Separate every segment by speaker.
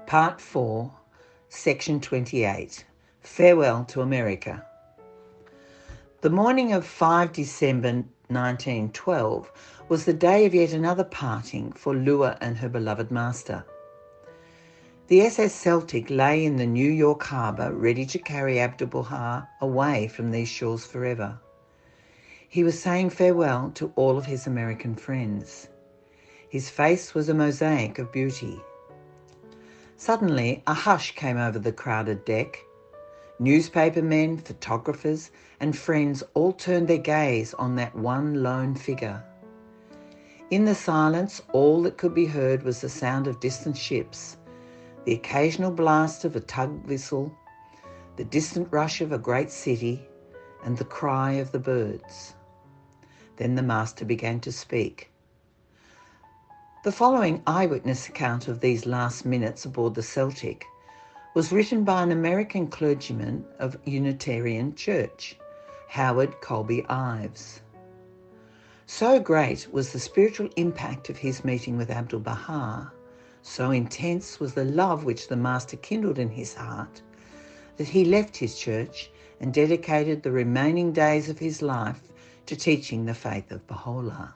Speaker 1: Part 4, Section 28, Farewell to America. The morning of 5 December 1912 was the day of yet another parting for Lua and her beloved master. The SS Celtic lay in the New York harbour ready to carry Abdu'l-Baha away from these shores forever. He was saying farewell to all of his American friends. His face was a mosaic of beauty. Suddenly, a hush came over the crowded deck. Newspaper men, photographers, and friends all turned their gaze on that one lone figure. In the silence, all that could be heard was the sound of distant ships, the occasional blast of a tug whistle, the distant rush of a great city, and the cry of the birds. Then the master began to speak. The following eyewitness account of these last minutes aboard the Celtic was written by an American clergyman of Unitarian Church, Howard Colby Ives. So great was the spiritual impact of his meeting with Abdu'l-Baha, so intense was the love which the master kindled in his heart, that he left his church and dedicated the remaining days of his life to teaching the faith of Baha'u'llah.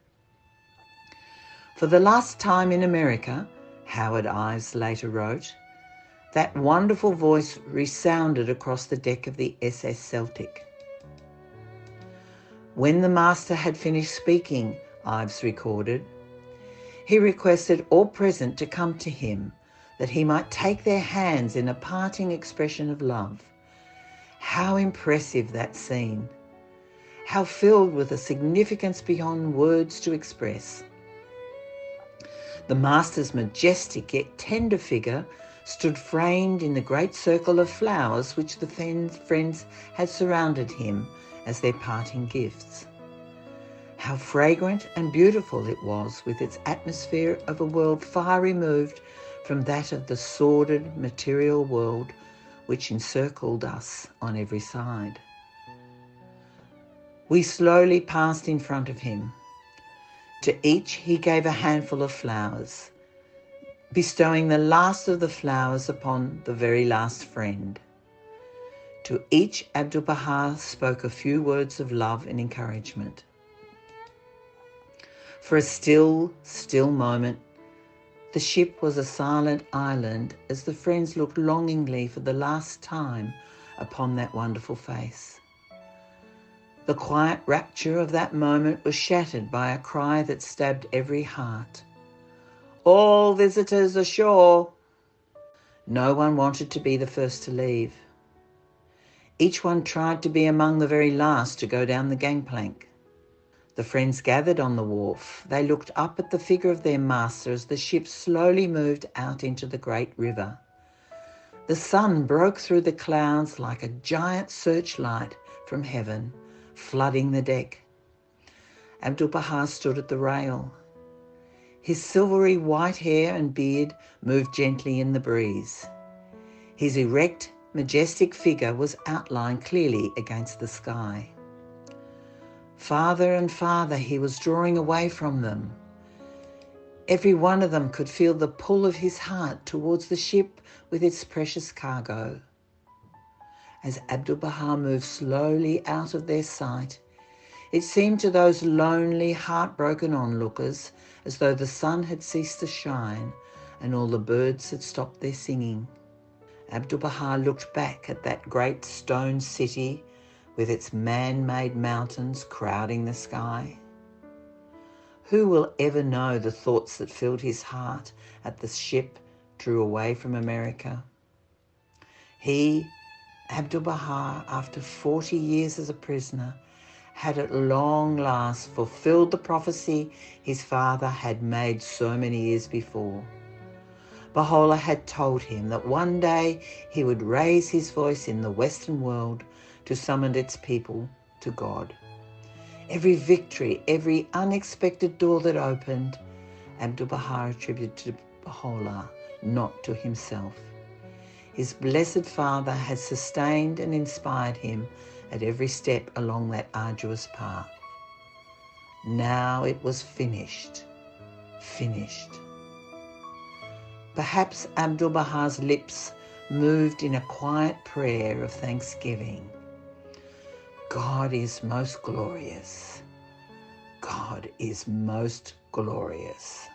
Speaker 1: For the last time in America, Howard Ives later wrote, that wonderful voice resounded across the deck of the SS Celtic. When the master had finished speaking, Ives recorded, he requested all present to come to him, that he might take their hands in a parting expression of love. How impressive that scene! How filled with a significance beyond words to express. The master's majestic yet tender figure stood framed in the great circle of flowers which the friends had surrounded him as their parting gifts. How fragrant and beautiful it was, with its atmosphere of a world far removed from that of the sordid material world which encircled us on every side. We slowly passed in front of him. To each he gave a handful of flowers, bestowing the last of the flowers upon the very last friend. To each Abdu'l-Baha spoke a few words of love and encouragement. For a still moment, the ship was a silent island as the friends looked longingly for the last time upon that wonderful face. The quiet rapture of that moment was shattered by a cry that stabbed every heart. All visitors ashore! No one wanted to be the first to leave. Each one tried to be among the very last to go down the gangplank. The friends gathered on the wharf. They looked up at the figure of their master as the ship slowly moved out into the great river. The sun broke through the clouds like a giant searchlight from heaven, flooding the deck. Abdu'l-Baha stood at the rail. His silvery white hair and beard moved gently in the breeze. His erect, majestic figure was outlined clearly against the sky. Farther and farther he was drawing away from them. Every one of them could feel the pull of his heart towards the ship with its precious cargo. As Abdu'l-Baha moved slowly out of their sight, it seemed to those lonely, heartbroken onlookers as though the sun had ceased to shine and all the birds had stopped their singing. Abdu'l-Baha looked back at that great stone city with its man-made mountains crowding the sky. Who will ever know the thoughts that filled his heart as the ship drew away from America? He, Abdu'l-Baha, after 40 years as a prisoner, had at long last fulfilled the prophecy his father had made so many years before. Baha'u'llah had told him that one day he would raise his voice in the Western world to summon its people to God. Every victory, every unexpected door that opened, Abdu'l-Baha attributed to Baha'u'llah, not to himself. His blessed father had sustained and inspired him at every step along that arduous path. Now it was finished. Perhaps Abdu'l-Baha's lips moved in a quiet prayer of thanksgiving. God is most glorious. God is most glorious.